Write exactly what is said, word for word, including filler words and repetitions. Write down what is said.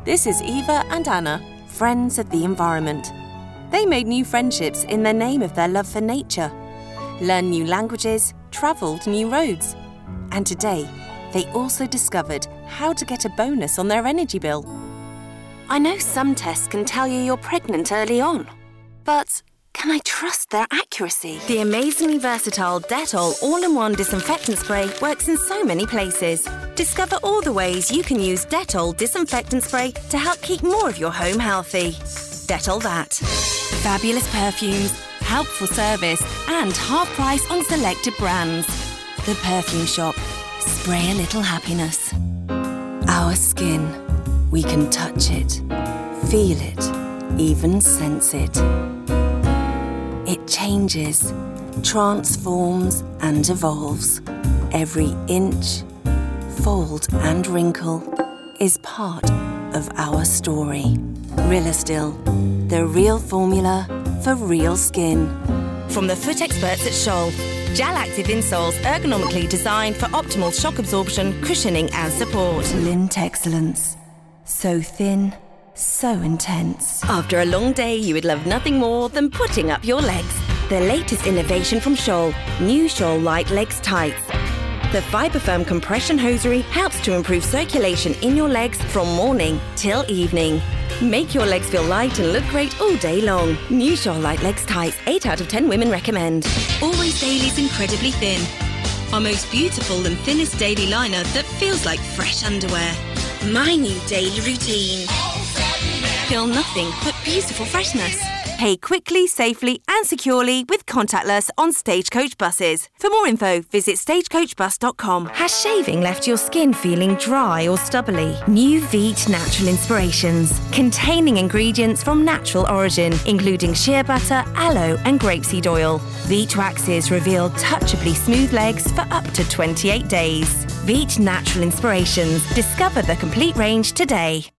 This is Eva and Anna, friends of the environment. They made new friendships in the name of their love for nature, learned new languages, travelled new roads, and today they also discovered how to get a bonus on their energy bill. I know some tests can tell you you're pregnant early on, but can I trust their accuracy? The amazingly versatile Dettol all-in-one disinfectant spray works in so many places. Discover all the ways you can use Dettol disinfectant spray to help keep more of your home healthy. Dettol That. Fabulous perfumes, helpful service, and half price on selected brands. The Perfume Shop. Spray a little happiness. Our skin. We can touch it, feel it, even sense it. It changes, transforms and evolves. Every inch, fold and wrinkle is part of our story. Rilastil, the real formula for real skin. From the foot experts at Scholl, Gel Active insoles ergonomically designed for optimal shock absorption, cushioning and support. Lint excellence. So thin, so intense. After a long day, you would love nothing more than putting up your legs. The latest innovation from Scholl, new Scholl Light Legs Tights. The FiberFirm compression hosiery helps to improve circulation in your legs from morning till evening. Make your legs feel light and look great all day long. New Scholl Light Legs Tights, eight out of ten women recommend. Always Daily's incredibly thin. Our most beautiful and thinnest daily liner that feels like fresh underwear. My new daily routine. Feel nothing but beautiful freshness. Pay quickly, safely and securely with contactless on Stagecoach buses. For more info, visit stagecoach bus dot com. Has shaving left your skin feeling dry or stubbly? New Veet Natural Inspirations, containing ingredients from natural origin, including shea butter, aloe and grapeseed oil. Veet waxes reveal touchably smooth legs for up to twenty-eight days. Veet Natural Inspirations. Discover the complete range today.